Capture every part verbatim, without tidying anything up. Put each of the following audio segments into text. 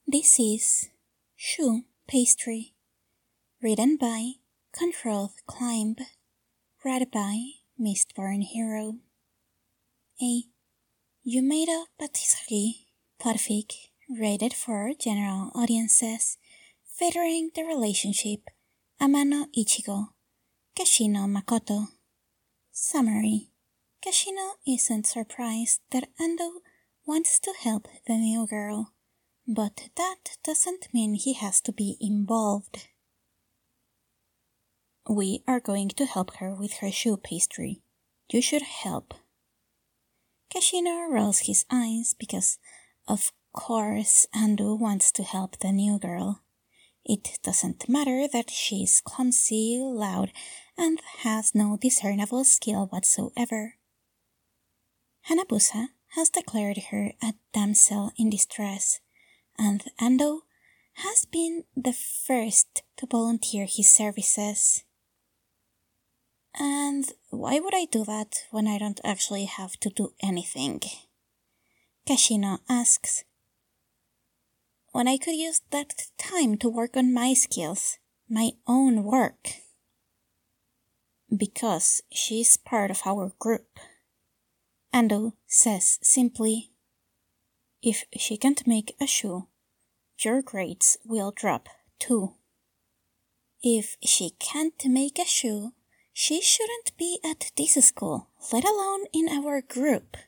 This is Shoe Pastry, written by Controlled Climb, read by Mistborn Hero. A You Made a Patisserie podfic rated for general audiences, featuring the relationship Amano Ichigo, Kashino Makoto. Summary: Kashino isn't surprised that Ando wants to help the new girl, but that doesn't mean he has to be involved. We are going to help her with her shoe pastry. You should help. Kashino rolls his eyes because, of course, Ando wants to help the new girl. It doesn't matter that she's clumsy, loud, and has no discernible skill whatsoever. Hanabusa has declared her a damsel in distress, and Ando has been the first to volunteer his services. And why would I do that when I don't actually have to do anything? Kashino asks. When I could use that time to work on my skills, my own work. Because she's part of our group. Ando says simply, if she can't make a shoe, your grades will drop too. If she can't make a shoe, she shouldn't be at this school, let alone in our group.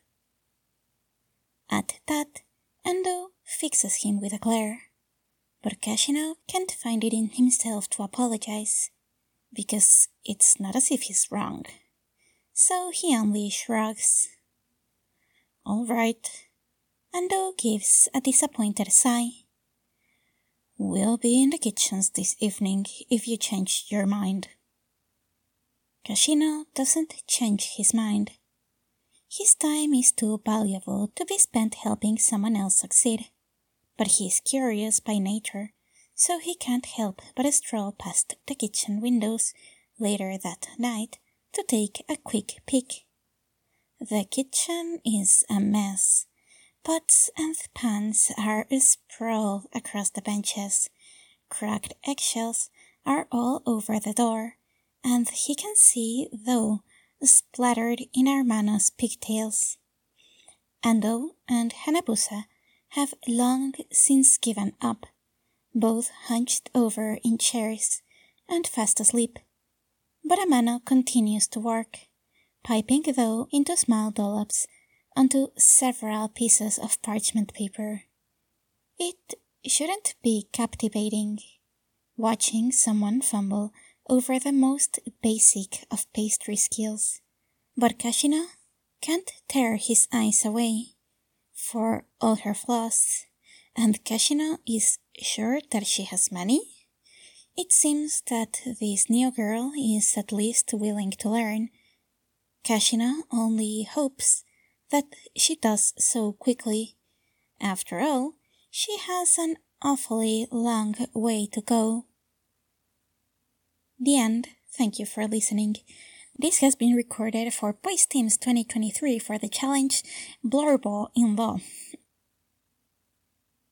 At that, Ando fixes him with a glare, but Kashino can't find it in himself to apologize, because it's not as if he's wrong. So he only shrugs. All right. Ando gives a disappointed sigh. We'll be in the kitchens this evening if you change your mind. Kashino doesn't change his mind. His time is too valuable to be spent helping someone else succeed, but he's curious by nature, so he can't help but stroll past the kitchen windows later that night to take a quick peek. The kitchen is a mess. Pots and pans are sprawled across the benches. Cracked eggshells are all over the door, and he can see, though, splattered in Armano's pigtails. Ando and Hanabusa have long since given up, both hunched over in chairs and fast asleep. But Amano continues to work, piping though into small dollops onto several pieces of parchment paper. It shouldn't be captivating, watching someone fumble over the most basic of pastry skills. But Kashino can't tear his eyes away, for all her flaws, and Kashino is sure that she has many. It seems that this new girl is at least willing to learn. Kashino only hopes that she does so quickly. After all, she has an awfully long way to go. The end. Thank you for listening. This has been recorded for Boys Teams twenty twenty-three for the challenge Blurble in Law.